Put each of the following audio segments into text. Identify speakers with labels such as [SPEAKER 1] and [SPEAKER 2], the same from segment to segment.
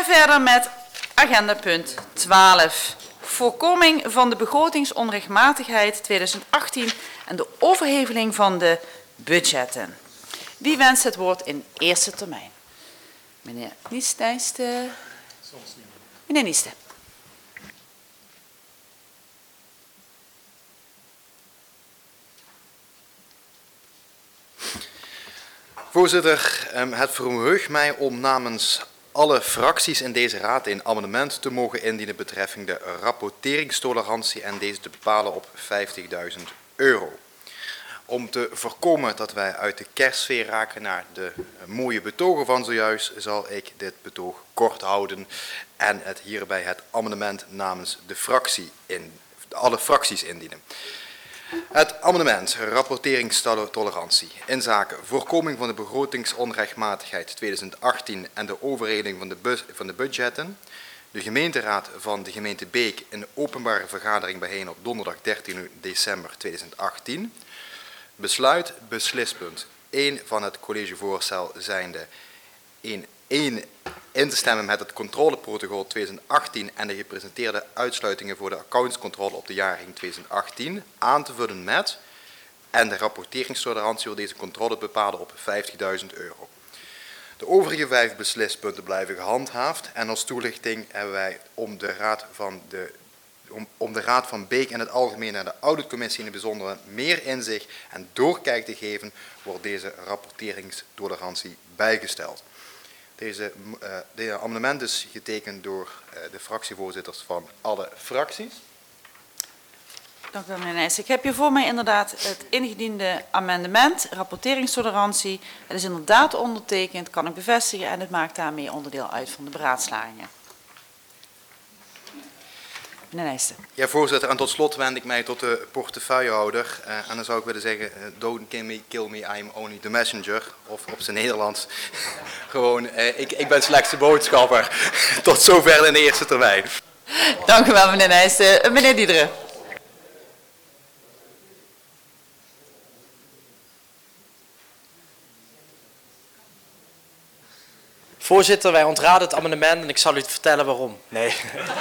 [SPEAKER 1] gaan verder met agenda punt 12. Voorkoming van de begrotingsonrechtmatigheid 2018 en de overheveling van de budgetten. Wie wenst het woord in eerste termijn? Meneer Nieste. Meneer Nieste.
[SPEAKER 2] Voorzitter, het verheugt mij om namens alle fracties in deze raad een amendement te mogen indienen betreffende rapporteringstolerantie en deze te bepalen op €50.000. Om te voorkomen dat wij uit de kerstsfeer raken naar de mooie betogen van zojuist, zal ik dit betoog kort houden en hierbij het amendement namens alle fracties indienen. Het amendement rapporteringstolerantie in zaken voorkoming van de begrotingsonrechtmatigheid 2018 en de overheveling van de budgetten. De gemeenteraad van de gemeente Beek in openbare vergadering bijeen op donderdag 13 december 2018. Besluit beslispunt 1 van het collegevoorstel zijnde 1 in te stemmen met het controleprotocol 2018 en de gepresenteerde uitsluitingen voor de accountscontrole op de jaargang 2018 aan te vullen met en de rapporteringstolerantie voor deze controle bepalen op €50.000. De overige 5 beslispunten blijven gehandhaafd en als toelichting hebben wij om de Raad van Beek in het algemeen en de auditcommissie in het bijzondere meer inzicht en doorkijk te geven, wordt deze rapporteringstolerantie bijgesteld. Dit amendement is getekend door de fractievoorzitters van alle fracties.
[SPEAKER 1] Dank u wel, meneer Nijs. Ik heb hier voor mij inderdaad het ingediende amendement, rapporteringstolerantie. Het is inderdaad ondertekend, kan ik bevestigen, en het maakt daarmee onderdeel uit van de beraadslagingen. Meneer Nijs.
[SPEAKER 2] Ja, voorzitter, en tot slot wend ik mij tot de portefeuillehouder. En dan zou ik willen zeggen, don't kill me, I'm only the messenger. Of op zijn Nederlands, gewoon, ik ben slechts de boodschapper. Tot zover in de eerste termijn.
[SPEAKER 1] Dank u wel, meneer Nijs. Meneer Diederen.
[SPEAKER 3] Voorzitter, wij ontraden het amendement en ik zal u vertellen waarom. Nee.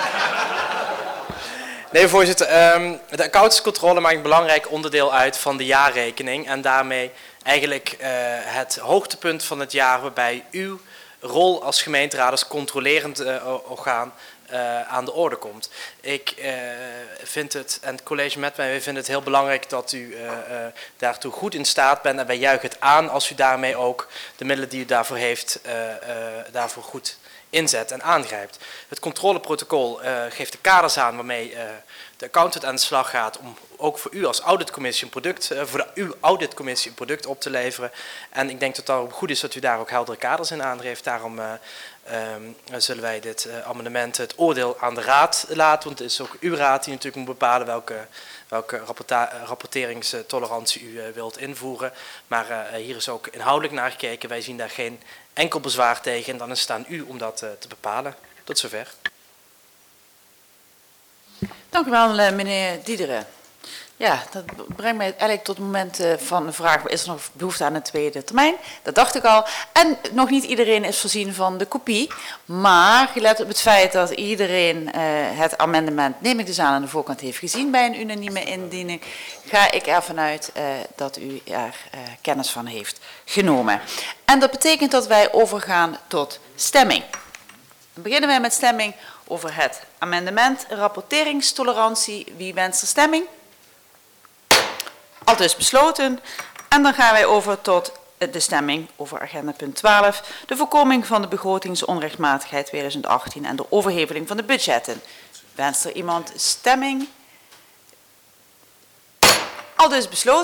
[SPEAKER 3] Nee, voorzitter. De accountantscontrole maakt een belangrijk onderdeel uit van de jaarrekening en daarmee eigenlijk het hoogtepunt van het jaar waarbij uw rol als gemeenteraad als controlerend orgaan aan de orde komt. Ik vind het, en het college met mij, wij vinden het heel belangrijk dat u daartoe goed in staat bent en wij juichen het aan als u daarmee ook de middelen die u daarvoor heeft, daarvoor goed inzet en aangrijpt. Het controleprotocol geeft de kaders aan waarmee de accountant aan de slag gaat om ook voor u als auditcommissie uw auditcommissie een product op te leveren. En ik denk dat het daarom goed is dat u daar ook heldere kaders in aangeeft. Daarom zullen wij dit amendement het oordeel aan de raad laten, want het is ook uw raad die natuurlijk moet bepalen welke rapporteringstolerantie u wilt invoeren. Maar hier is ook inhoudelijk naar gekeken. Wij zien daar geen enkel bezwaar tegen en dan is het aan u om dat te bepalen. Tot zover.
[SPEAKER 1] Dank u wel, meneer Diederen. Ja, dat brengt mij eigenlijk tot het moment van de vraag, is er nog behoefte aan een tweede termijn? Dat dacht ik al. En nog niet iedereen is voorzien van de kopie. Maar gelet op het feit dat iedereen het amendement, neem ik dus aan de voorkant heeft gezien bij een unanieme indiening, ga ik ervan uit dat u er kennis van heeft genomen. En dat betekent dat wij overgaan tot stemming. Dan beginnen wij met stemming over het amendement rapporteringstolerantie. Wie wenst er stemming? Aldus besloten. En dan gaan wij over tot de stemming over agenda punt 12. De voorkoming van de begrotingsonrechtmatigheid 2018 en de overheveling van de budgetten. Wenst er iemand stemming? Aldus besloten.